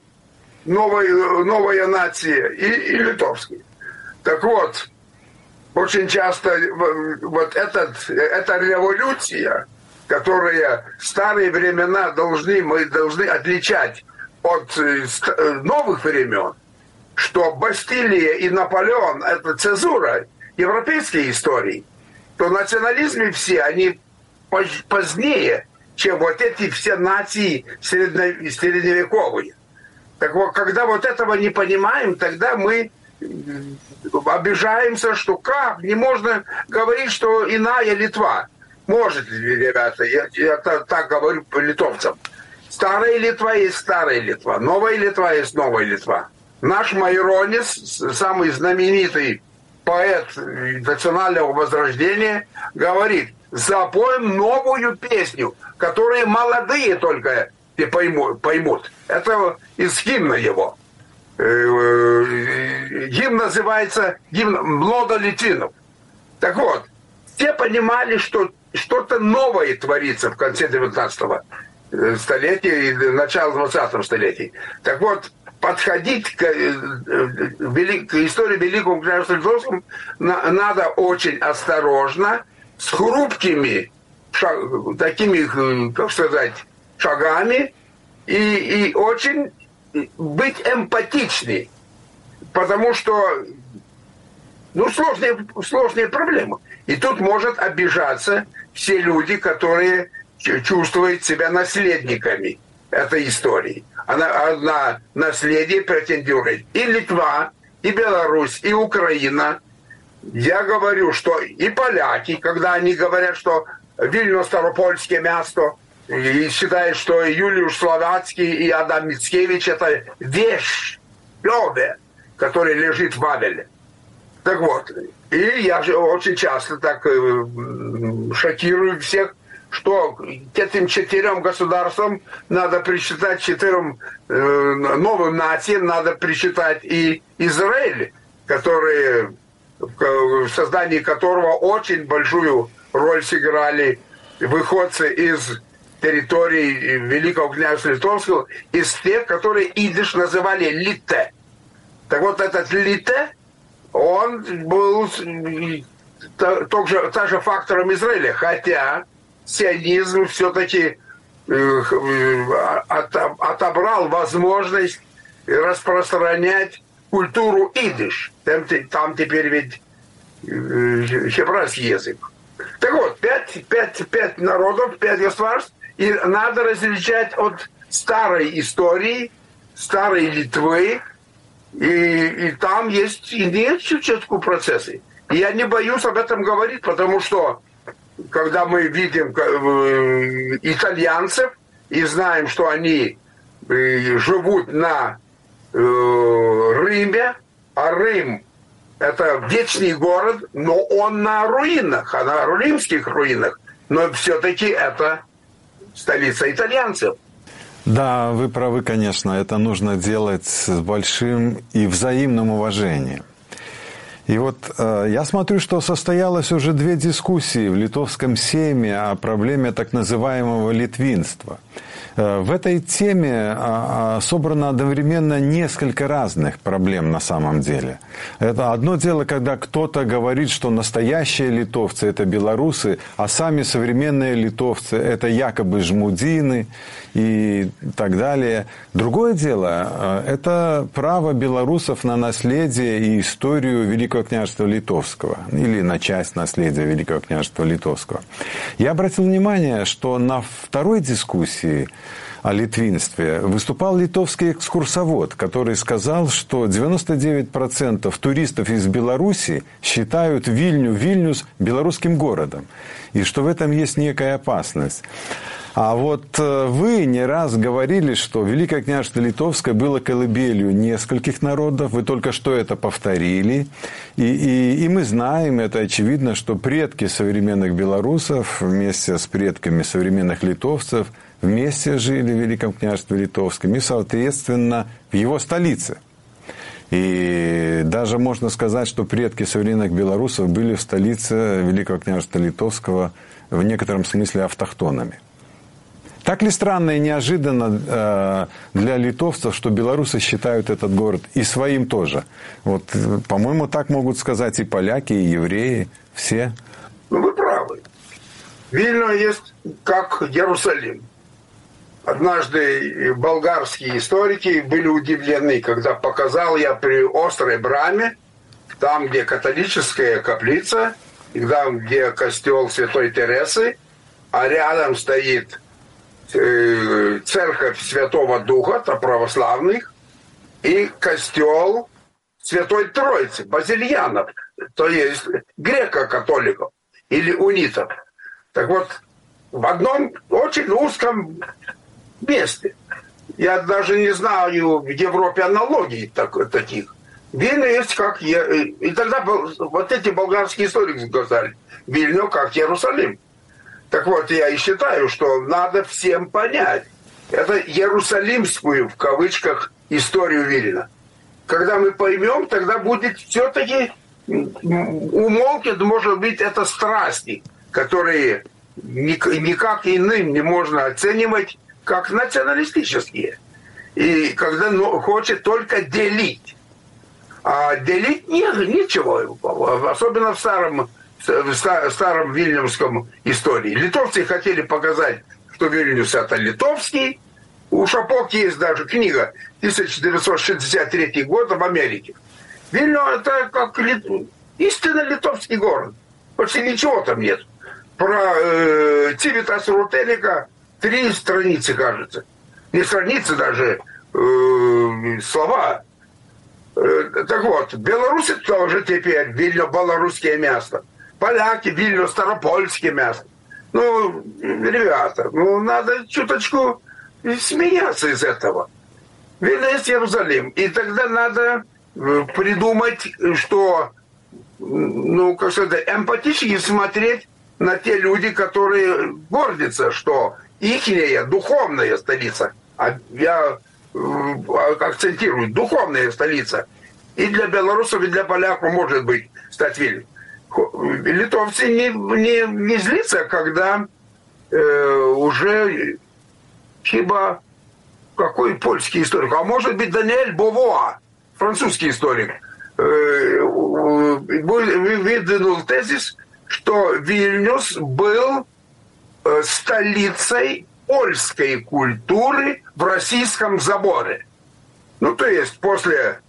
новая нация, и литовская. Так вот, очень часто вот эта революция, которая в старые времена мы должны отличать от новых времен, что Бастилия и Наполеон – это цезура европейской истории, то национализмы все, они позднее, чем вот эти все нации средневековые. Так вот, когда вот этого не понимаем, тогда мы обижаемся, что как не можно говорить, что иная Литва. Может ли, ребята, я так говорю по литовцам. Старая Литва есть старая Литва, новая Литва есть новая Литва. Наш Майронис, самый знаменитый поэт национального возрождения, говорит: запоем новую песню, которую молодые только поймут. Это из гимна его. Гимн называется «Гимн Млода Литвинов». Так вот, все понимали, что что-то новое творится в конце 19 столетия и начало 20 столетия. Так вот, подходить к истории Великого княжества Литовского надо очень осторожно, с хрупкими такими, как сказать, шагами и очень быть эмпатичней, потому что сложные проблемы. И тут может обижаться все люди, которые чувствуют себя наследниками этой истории. Она на наследие претендирует и Литва, и Беларусь, и Украина. Я говорю, что и поляки, когда они говорят, что Вильно Старопольское место, и считают, что Юлиуш Словацкий и Адам Мицкевич – это вещь, лёбе, который лежит в Вавеле. Так вот, и я же очень часто так шокирую всех, что к этим 4 государствам надо причитать 4 новым нациям, надо причитать и Израиль, который, в создании которого очень большую роль сыграли выходцы из территории Великого княжества Литовского, из тех, которые идиш называли Лите. Так вот, этот Лите, он был также фактором Израиля, хотя сионизм все-таки отобрал возможность распространять культуру идиш. Там теперь ведь хебрайский язык. Так вот, 5 народов, 5 государств, и надо различать от старой истории, старой Литвы, и там есть чуточку процессы. И я не боюсь об этом говорить, потому что когда мы видим итальянцев и знаем, что они живут на Риме, а Рим – это вечный город, но он на руинах, на римских руинах, но все-таки это столица итальянцев. Да, вы правы, конечно, это нужно делать с большим и взаимным уважением. И вот я смотрю, что состоялось уже 2 дискуссии в литовском сейме о проблеме так называемого литвинства. В этой теме собрано одновременно несколько разных проблем на самом деле. Это одно дело, когда кто-то говорит, что настоящие литовцы – это белорусы, а сами современные литовцы – это якобы жмудины и так далее. Другое дело – это право белорусов на наследие и историю Великого княжества Литовского или на часть наследия Великого княжества Литовского. Я обратил внимание, что на второй дискуссии о литвинстве выступал литовский экскурсовод, который сказал, что 99% туристов из Беларуси считают Вильнюс белорусским городом, и что в этом есть некая опасность. А вот вы не раз говорили, что Великое княжество Литовское было колыбелью нескольких народов, вы только что это повторили, и мы знаем, это очевидно, что предки современных белорусов вместе с предками современных литовцев вместе жили в Великом княжестве Литовском и, соответственно, в его столице. И даже можно сказать, что предки современных белорусов были в столице Великого княжества Литовского в некотором смысле автохтонами. Так ли странно и неожиданно для литовцев, что белорусы считают этот город и своим тоже? Вот, по-моему, так могут сказать и поляки, и евреи, все. Ну, вы правы. Вильно есть как Иерусалим. Однажды болгарские историки были удивлены, когда показал я при Острой Браме, там, где католическая каплица, и там, где костел Святой Тересы, а рядом стоит церковь Святого Духа, это православных, и костел Святой Троицы, базильянов, то есть греко-католиков или унитов. Так вот, в одном очень узком месте. Я даже не знаю в Европе аналогий таких. Вильно есть как... И тогда вот эти болгарские историки сказали, Вильно как Иерусалим. Так вот, я и считаю, что надо всем понять. Это иерусалимскую, в кавычках, историю Вильна. Когда мы поймем, тогда будет все-таки умолкнет, может быть, это страсти, которые никак иным не можно оценивать, как националистические. И когда хочет только делить. А делить ничего, особенно в старом вильнюсском истории. Литовцы хотели показать, что Вильнюс это литовский. У Шапок есть даже книга 1963 год в Америке. Вильнюс это как истинно литовский город. Почти ничего там нет. Про Цивитаса Рутеника 3 страницы, кажется. Не страницы даже, слова. Так вот, белорусы тоже теперь Вильню белорусское место. Поляки Вильню старопольское место. Ну, ребята, надо чуточку смеяться из этого. Вильню есть Иерусалим. И тогда надо придумать, что, как сказать, эмпатически смотреть на те люди, которые гордятся, что ихняя духовная столица, а я акцентирую, духовная столица, и для белорусов, и для поляков может быть стать Вильнюс. Литовцы не злятся, когда уже хиба какой польский историк, а может быть Даниэль Бовуа, французский историк, выдвинул тезис, что Вильнюс был столицей польской культуры в Российском заборе. То есть после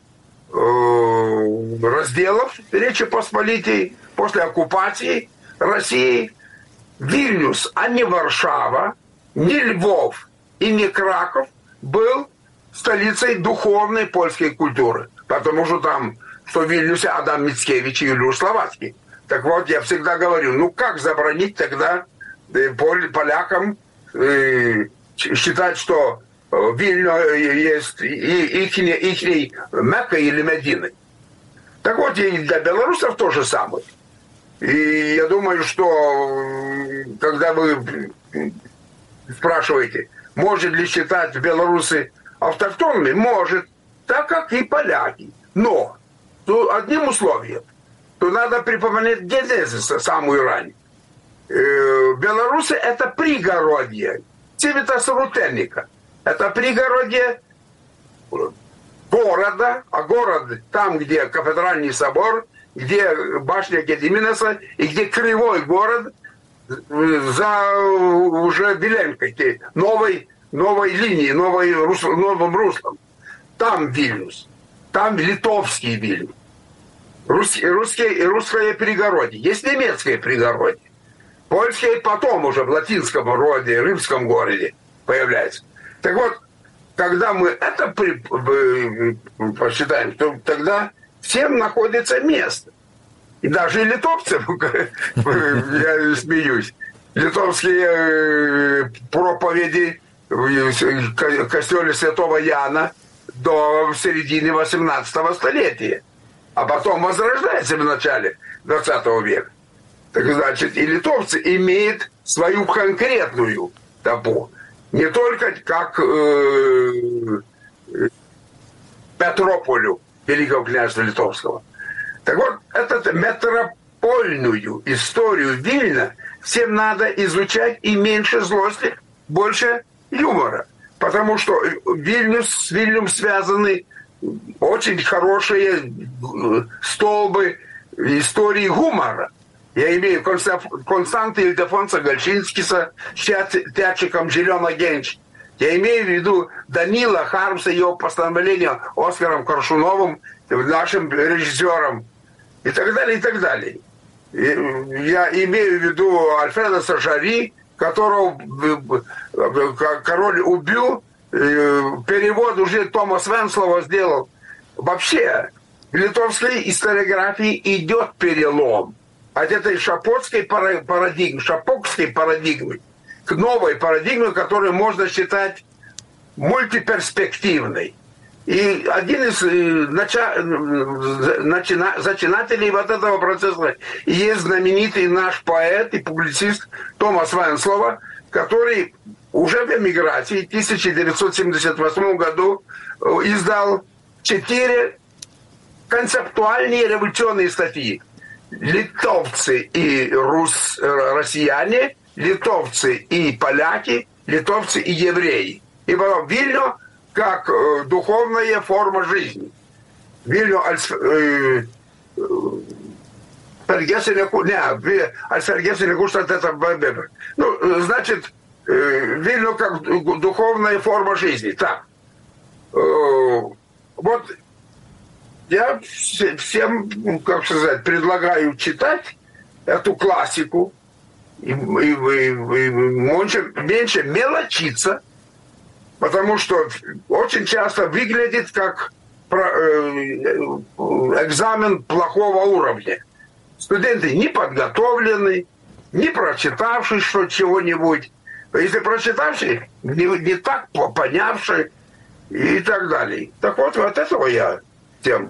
разделов Речи Посполитой, после оккупации России, Вильнюс, а не Варшава, не Львов и не Краков был столицей духовной польской культуры. Потому что там, что в Вильнюсе Адам Мицкевич и Юлиуш Словацкий. Так вот, я всегда говорю, как забронить тогда полякам считать, что Вильню есть ихней Меккой или Мединой. Так вот, и для белорусов то же самое. И я думаю, что когда вы спрашиваете, может ли считать белорусы автохтонными, может, так как и поляки. Но одним условием, то надо припоминать генезис самую раннюю. Белорусы – это пригородье Цивитаса Рутеника. Это пригородье города, а город там, где кафедральный собор, где башня Гедиминаса и где кривой город за уже Беленкой, новой линией, новым руслом. Там Вильнюс, там литовский Вильнюс. Русское пригородье. Есть немецкое пригородье. Польское потом уже в латинском роде, римском городе появляется. Так вот, когда мы это посчитаем, то тогда всем находится место. И даже литовцев, я смеюсь, литовские проповеди в костеле Святого Яна до середины 18 столетия, а потом возрождается в начале 20 века. Так значит, и литовцы имеют свою конкретную табу. Не только как метрополю Великого княжества Литовского. Так вот, эту метропольную историю Вильна всем надо изучать, и меньше злости, больше юмора. Потому что с Вильнюсом связаны очень хорошие столбы истории гумора. Я имею Константа Ильдефонса Гальчинскиса с театриком Желена Генч. Я имею в виду Данила Хармса и его постановление Оскаром Коршуновым, нашим режиссером, и так далее, и так далее. Я имею в виду Альфреда Сажари, которого король убил, перевод уже Томас Венслова сделал. Вообще, в литовской историографии идет перелом от этой шапокской парадигмы к новой парадигме, которую можно считать мультиперспективной. И один из зачинателей вот этого процесса есть знаменитый наш поэт и публицист Томас Венслова, который уже в эмиграции в 1978 году издал 4 концептуальные революционные статьи. Литовцы и россияне, литовцы и поляки, литовцы и евреи. И потом Вильню как духовная форма жизни. Вильно значит, Вильно как духовная форма жизни. Так. Вот я всем, как сказать, предлагаю читать эту классику и меньше мелочиться, потому что очень часто выглядит как экзамен плохого уровня. Студенты не подготовлены, не прочитавшие чего-нибудь, если прочитавшие, не так понявшие и так далее. Так вот этого я тем.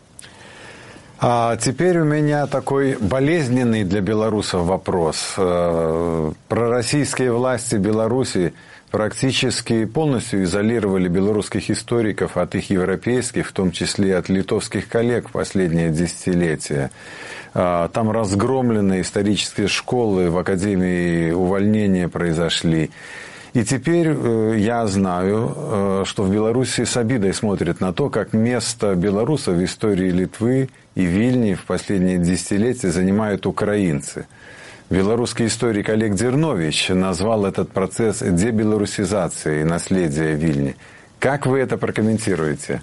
А теперь у меня такой болезненный для белорусов вопрос. Пророссийские власти Беларуси практически полностью изолировали белорусских историков от их европейских, в том числе от литовских коллег в последние десятилетия. Там разгромлены исторические школы, в Академии увольнения произошли. И теперь я знаю, что в Беларуси с обидой смотрят на то, как место белорусов в истории Литвы и Вильни в последние десятилетия занимают украинцы. Белорусский историк Олег Дернович назвал этот процесс дебелорусизацией наследия Вильни. Как вы это прокомментируете?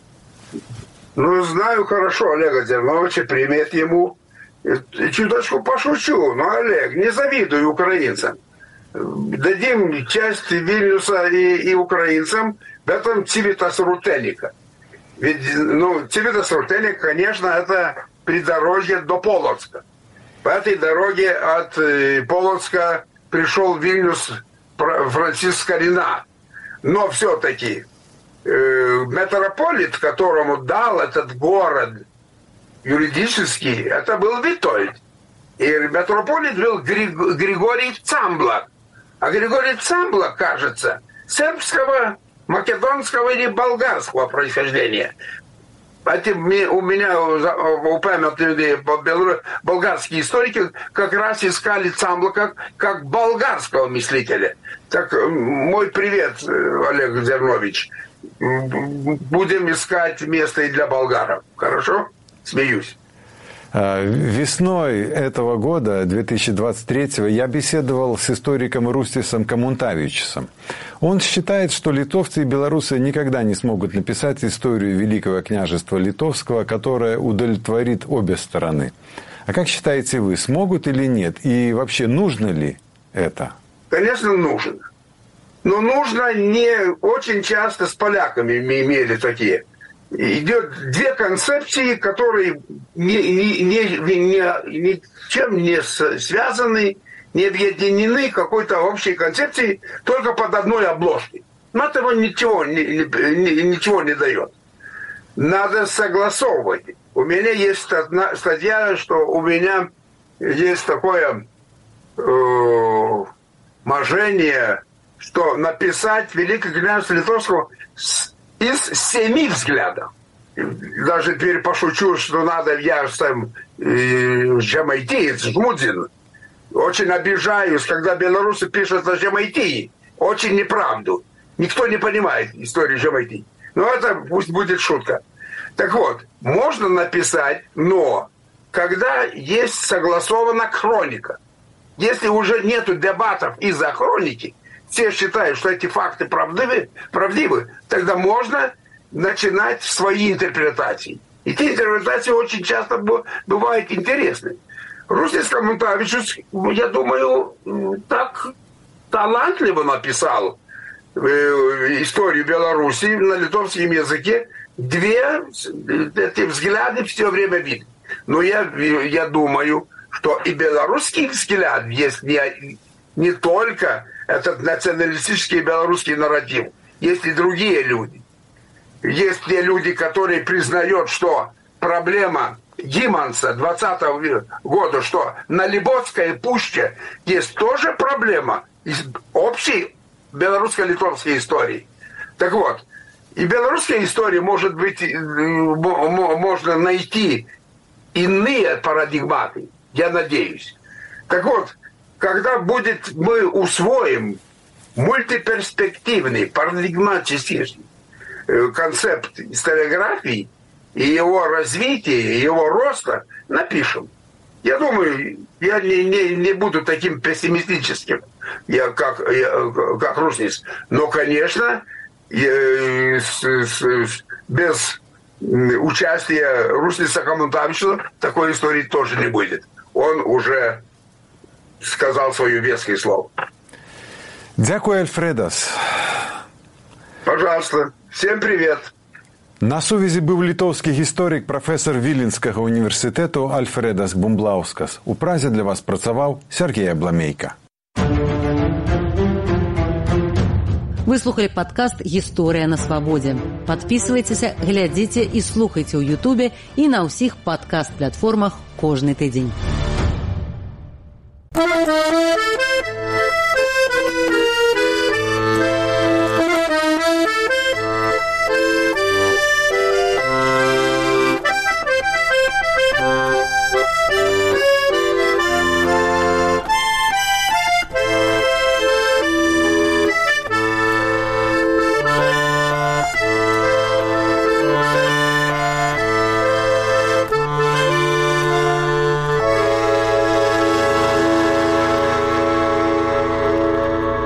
Ну, знаю хорошо Олега Дерновича, привет ему. Чуточку пошучу, но, Олег, не завидуй украинцам. Дадим часть Вильнюса и украинцам, в этом Цивитас Рутеника. Ведь, Цивитас Рутеник, конечно, это придорожье до Полоцка. По этой дороге от Полоцка пришел в Вильнюс Франциск Скорина. Но все-таки митрополит, которому дал этот город юридически, это был Витольд. И митрополит был Григорий Цамблак. А Григорий Цамблак, кажется, сербского, македонского или болгарского происхождения. У меня упомянутые болгарские историки как раз искали Цамблака как болгарского мыслителя. Так, мой привет, Олег Зернович. Будем искать место и для болгаров. Хорошо? Смеюсь. Весной этого года, 2023-го, я беседовал с историком Рустисом Комунтавичем. Он считает, что литовцы и белорусы никогда не смогут написать историю Великого княжества Литовского, которая удовлетворит обе стороны. А как считаете вы, смогут или нет? И вообще, нужно ли это? Конечно, нужно. Но нужно не очень часто с поляками имели такие. Идет две концепции, которые ничем не связаны, не объединены какой-то общей концепцией, только под одной обложкой. Но этого ничего не дает. Надо согласовывать. У меня есть статья, что у меня есть такое можение, что написать Великое княжество Литовского из 7 взглядов. Даже теперь пошучу, что надо, я сам жемайтиец, Жмудин. Очень обижаюсь, когда белорусы пишут о Жемайтии. Очень неправду. Никто не понимает историю Жемайтии. Но это пусть будет шутка. Так вот, можно написать, но когда есть согласована хроника, если уже нету дебатов из-за хроники, все считают, что эти факты правдивы, тогда можно начинать свои интерпретации. И те интерпретации очень часто бывают интересны. Рустис Комунтавичус, я думаю, так талантливо написал историю Беларуси на литовском языке. Две эти взгляды все время видны. Но я думаю, что и белорусский взгляд есть не только этот националистический белорусский нарратив. Есть и другие люди. Есть те люди, которые признают, что проблема Гиманса 20-го года, что на Либотской пуще есть тоже проблема из общей белорусско-литовской истории. Так вот, и в белорусской истории, может быть, можно найти иные парадигматы, я надеюсь. Так вот, когда мы усвоим мультиперспективный, парадигматический концепт историографии и его развития, и его роста напишем. Я думаю, я не буду таким пессимистическим, как Русниц. Но, конечно, без участия Русница Коммунтовича такой истории тоже не будет. Он уже сказал свое веское слово. Дякую, Альфредас. Пожалуйста. Всем привет. На сувязі був літовський історик, професор Віленського університету Альфредас Бумблаускас. У Празі для вас працював Сергій Абламейко. Вы слухали падкаст «Гісторыя на свабодзе». Падпісвайцеся, глядзіце і слухайце ў Ютубе і на ўсіх падкаст-платформах кожны тыдзень.